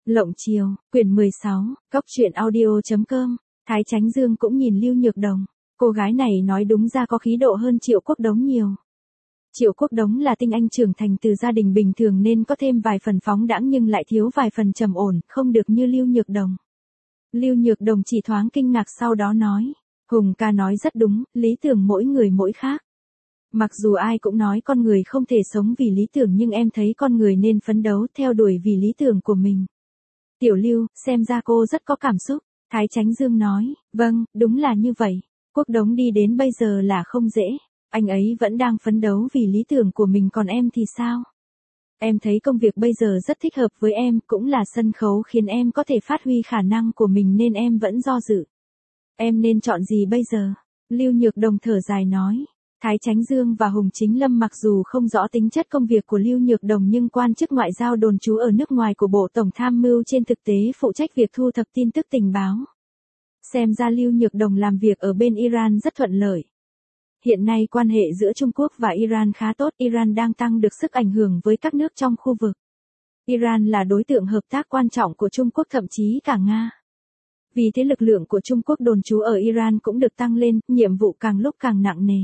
Lộng Chiều, quyển 16, Cóc truyện audio.com, Thái Chánh Dương cũng nhìn Lưu Nhược Đồng. Cô gái này nói đúng ra có khí độ hơn Triệu Quốc Đống nhiều. Triệu Quốc Đống là tinh anh trưởng thành từ gia đình bình thường nên có thêm vài phần phóng đãng nhưng lại thiếu vài phần trầm ổn, không được như Lưu Nhược Đồng. Lưu Nhược Đồng chỉ thoáng kinh ngạc sau đó nói, Hùng ca nói rất đúng, lý tưởng mỗi người mỗi khác. Mặc dù ai cũng nói con người không thể sống vì lý tưởng nhưng em thấy con người nên phấn đấu theo đuổi vì lý tưởng của mình. Tiểu Lưu, xem ra cô rất có cảm xúc. Thái Chánh Dương nói, vâng, đúng là như vậy. Quốc Đống đi đến bây giờ là không dễ. Anh ấy vẫn đang phấn đấu vì lý tưởng của mình còn em thì sao? Em thấy công việc bây giờ rất thích hợp với em, cũng là sân khấu khiến em có thể phát huy khả năng của mình nên em vẫn do dự. Em nên chọn gì bây giờ? Lưu Nhược Đồng thở dài nói. Thái Chánh Dương và Hùng Chính Lâm mặc dù không rõ tính chất công việc của Lưu Nhược Đồng nhưng quan chức ngoại giao đồn trú ở nước ngoài của Bộ Tổng Tham mưu trên thực tế phụ trách việc thu thập tin tức tình báo. Xem ra Lưu Nhược Đồng làm việc ở bên Iran rất thuận lợi. Hiện nay quan hệ giữa Trung Quốc và Iran khá tốt, Iran đang tăng được sức ảnh hưởng với các nước trong khu vực. Iran là đối tượng hợp tác quan trọng của Trung Quốc thậm chí cả Nga. Vì thế lực lượng của Trung Quốc đồn trú ở Iran cũng được tăng lên, nhiệm vụ càng lúc càng nặng nề.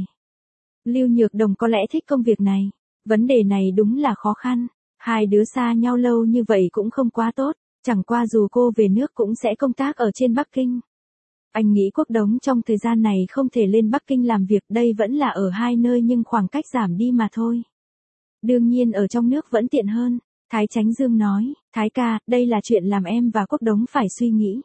Lưu Nhược Đồng có lẽ thích công việc này. Vấn đề này đúng là khó khăn. Hai đứa xa nhau lâu như vậy cũng không quá tốt. Chẳng qua dù cô về nước cũng sẽ công tác ở trên Bắc Kinh. Anh nghĩ Quốc Đống trong thời gian này không thể lên Bắc Kinh làm việc, đây vẫn là ở hai nơi nhưng khoảng cách giảm đi mà thôi. Đương nhiên ở trong nước vẫn tiện hơn. Thái Chánh Dương nói, Thái ca, đây là chuyện làm em và Quốc Đống phải suy nghĩ.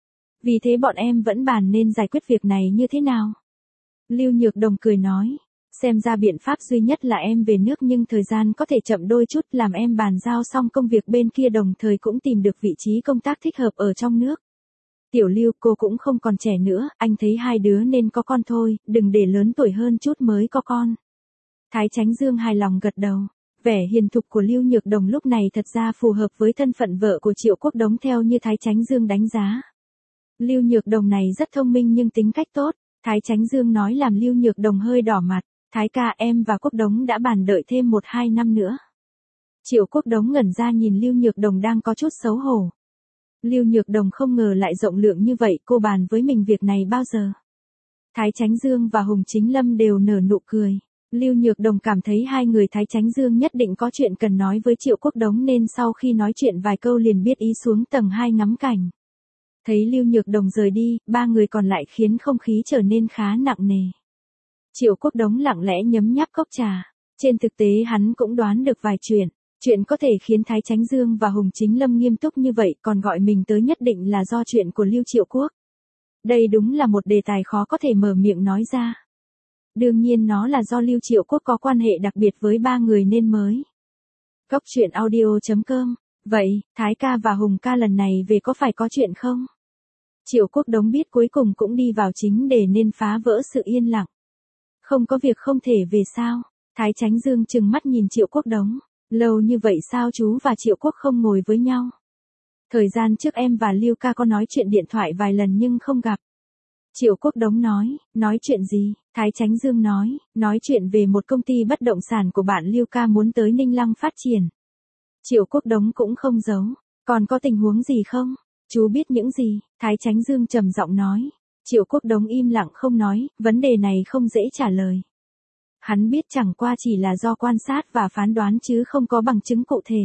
Vì thế bọn em vẫn bàn nên giải quyết việc này như thế nào. Lưu Nhược Đồng cười nói. Xem ra biện pháp duy nhất là em về nước nhưng thời gian có thể chậm đôi chút, làm em bàn giao xong công việc bên kia đồng thời cũng tìm được vị trí công tác thích hợp ở trong nước. Tiểu Lưu, cô cũng không còn trẻ nữa, anh thấy hai đứa nên có con thôi, đừng để lớn tuổi hơn chút mới có con. Thái Chánh Dương hài lòng gật đầu. Vẻ hiền thục của Lưu Nhược Đồng lúc này thật ra phù hợp với thân phận vợ của Triệu Quốc Đống theo như Thái Chánh Dương đánh giá. Lưu Nhược Đồng này rất thông minh nhưng tính cách tốt. Thái Chánh Dương nói làm Lưu Nhược Đồng hơi đỏ mặt. Thái ca, em và Quốc Đống đã bàn đợi thêm 1-2 năm nữa. Triệu Quốc Đống ngẩn ra nhìn Lưu Nhược Đồng đang có chút xấu hổ. Lưu Nhược Đồng không ngờ lại rộng lượng như vậy, cô bàn với mình việc này bao giờ. Thái Chánh Dương và Hùng Chính Lâm đều nở nụ cười. Lưu Nhược Đồng cảm thấy hai người Thái Chánh Dương nhất định có chuyện cần nói với Triệu Quốc Đống nên sau khi nói chuyện vài câu liền biết ý xuống tầng 2 ngắm cảnh. Thấy Lưu Nhược Đồng rời đi, ba người còn lại khiến không khí trở nên khá nặng nề. Triệu Quốc Đống lặng lẽ nhấm nháp cốc trà. Trên thực tế hắn cũng đoán được vài chuyện. Chuyện có thể khiến Thái Chánh Dương và Hùng Chính Lâm nghiêm túc như vậy còn gọi mình tới nhất định là do chuyện của Lưu Triệu Quốc. Đây đúng là một đề tài khó có thể mở miệng nói ra. Đương nhiên nó là do Lưu Triệu Quốc có quan hệ đặc biệt với ba người nên mới. Cóc truyện audio.com. Vậy, Thái ca và Hùng ca lần này về có phải có chuyện không? Triệu Quốc Đống biết cuối cùng cũng đi vào chính đề nên phá vỡ sự yên lặng. Không có việc không thể về sao? Thái Chánh Dương trừng mắt nhìn Triệu Quốc Đống. Lâu như vậy sao chú và Triệu Quốc không ngồi với nhau? Thời gian trước em và Lưu ca có nói chuyện điện thoại vài lần nhưng không gặp. Triệu Quốc Đống nói chuyện gì? Thái Chánh Dương nói chuyện về một công ty bất động sản của bạn Lưu ca muốn tới Ninh Lăng phát triển. Triệu Quốc Đống cũng không giấu. Còn có tình huống gì không? Chú biết những gì? Thái Chánh Dương trầm giọng nói. Triệu Quốc Đống im lặng không nói, vấn đề này không dễ trả lời. Hắn biết chẳng qua chỉ là do quan sát và phán đoán chứ không có bằng chứng cụ thể.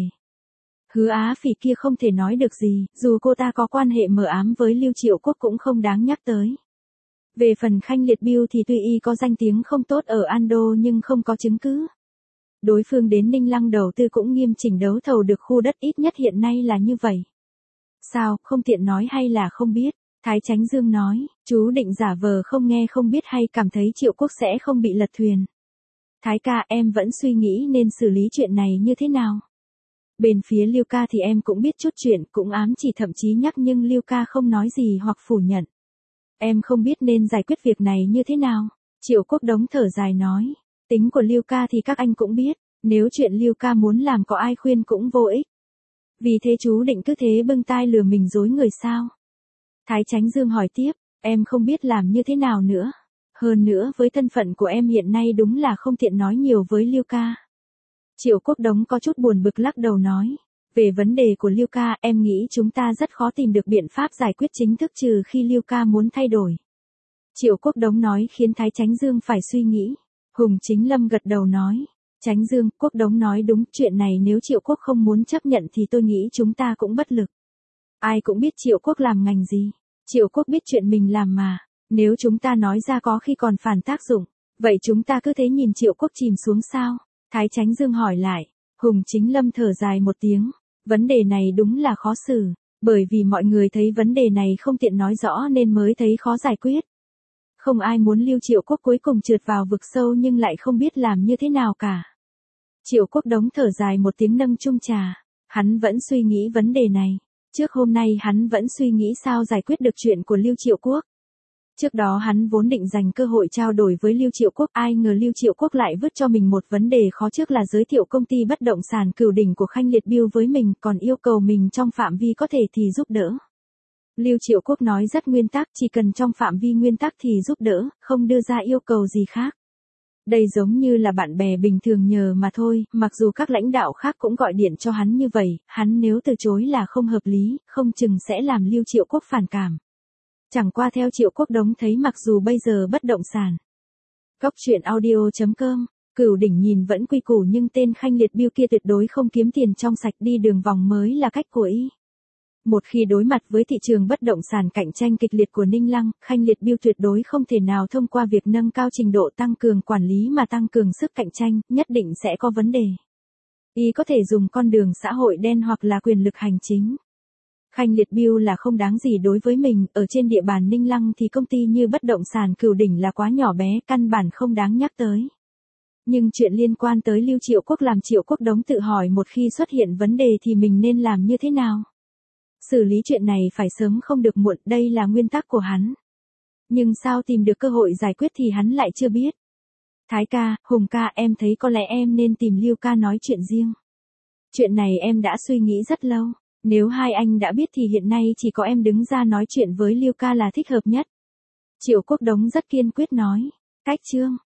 Hứa Á Phỉ kia không thể nói được gì, dù cô ta có quan hệ mờ ám với Lưu Triệu Quốc cũng không đáng nhắc tới. Về phần Khanh Liệt Biêu thì tuy y có danh tiếng không tốt ở Ando nhưng không có chứng cứ. Đối phương đến Ninh Lăng đầu tư cũng nghiêm chỉnh đấu thầu được khu đất, ít nhất hiện nay là như vậy. Sao, không tiện nói hay là không biết? Thái Chánh Dương nói, chú định giả vờ không nghe không biết hay cảm thấy Triệu Quốc sẽ không bị lật thuyền. Thái ca, em vẫn suy nghĩ nên xử lý chuyện này như thế nào. Bên phía Lưu ca thì em cũng biết chút chuyện, cũng ám chỉ thậm chí nhắc nhưng Lưu ca không nói gì hoặc phủ nhận. Em không biết nên giải quyết việc này như thế nào. Triệu Quốc Đống thở dài nói, tính của Lưu ca thì các anh cũng biết, nếu chuyện Lưu ca muốn làm có ai khuyên cũng vô ích. Vì thế chú định cứ thế bưng tai lừa mình dối người sao? Thái Chánh Dương hỏi tiếp, em không biết làm như thế nào nữa. Hơn nữa với thân phận của em hiện nay đúng là không tiện nói nhiều với Lưu ca. Triệu Quốc Đống có chút buồn bực lắc đầu nói, Về vấn đề của Lưu Ca, em nghĩ chúng ta rất khó tìm được biện pháp giải quyết chính thức trừ khi Lưu Ca muốn thay đổi. Triệu Quốc Đống nói khiến Thái Chánh Dương phải suy nghĩ. Hùng Chính Lâm gật đầu nói. Chánh Dương, Quốc Đống nói đúng, chuyện này nếu Triệu Quốc không muốn chấp nhận thì tôi nghĩ chúng ta cũng bất lực. Ai cũng biết Triệu Quốc làm ngành gì. Triệu Quốc biết chuyện mình làm mà. Nếu chúng ta nói ra có khi còn phản tác dụng. Vậy chúng ta cứ thế nhìn Triệu Quốc chìm xuống sao? Thái Chánh Dương hỏi lại. Hùng Chính Lâm thở dài một tiếng. Vấn đề này đúng là khó xử. Bởi vì mọi người thấy vấn đề này không tiện nói rõ nên mới thấy khó giải quyết. Không ai muốn Lưu Triệu Quốc cuối cùng trượt vào vực sâu nhưng lại không biết làm như thế nào cả. Triệu Quốc Đống thở dài một tiếng nâng chung trà. Hắn vẫn suy nghĩ vấn đề này. Trước hôm nay hắn vẫn suy nghĩ sao giải quyết được chuyện của Lưu Triệu Quốc. Trước đó hắn vốn định dành cơ hội trao đổi với Lưu Triệu Quốc, ai ngờ Lưu Triệu Quốc lại vứt cho mình một vấn đề khó, trước là giới thiệu công ty bất động sản Cửu Đỉnh của Khanh Liệt Biêu với mình, còn yêu cầu mình trong phạm vi có thể thì giúp đỡ. Lưu Triệu Quốc nói rất nguyên tắc, chỉ cần trong phạm vi nguyên tắc thì giúp đỡ, không đưa ra yêu cầu gì khác. Đây giống như là bạn bè bình thường nhờ mà thôi, mặc dù các lãnh đạo khác cũng gọi điện cho hắn như vậy, hắn nếu từ chối là không hợp lý, không chừng sẽ làm Lưu Triệu Quốc phản cảm. Chẳng qua theo Triệu Quốc Đống thấy mặc dù bây giờ bất động sản. Góc truyện audio.com, Cửu Đỉnh nhìn vẫn quy củ nhưng tên Khanh Liệt Biêu kia tuyệt đối không kiếm tiền trong sạch, đi đường vòng mới là cách của y. Một khi đối mặt với thị trường bất động sản cạnh tranh kịch liệt của Ninh Lăng, Khanh Liệt Biêu tuyệt đối không thể nào thông qua việc nâng cao trình độ tăng cường quản lý mà tăng cường sức cạnh tranh, nhất định sẽ có vấn đề. Y có thể dùng con đường xã hội đen hoặc là quyền lực hành chính. Khanh Liệt Biêu là không đáng gì đối với mình, ở trên địa bàn Ninh Lăng thì công ty như bất động sản Cửu Đỉnh là quá nhỏ bé, căn bản không đáng nhắc tới. Nhưng chuyện liên quan tới Lưu Triệu Quốc làm Triệu Quốc Đống tự hỏi một khi xuất hiện vấn đề thì mình nên làm như thế nào. Xử lý chuyện này phải sớm không được muộn, đây là nguyên tắc của hắn. Nhưng sao tìm được cơ hội giải quyết thì hắn lại chưa biết. Thái ca, Hùng ca, em thấy có lẽ em nên tìm Lưu ca nói chuyện riêng. Chuyện này em đã suy nghĩ rất lâu. Nếu hai anh đã biết thì hiện nay chỉ có em đứng ra nói chuyện với Lưu ca là thích hợp nhất. Triệu Quốc Đống rất kiên quyết nói. Cách chương.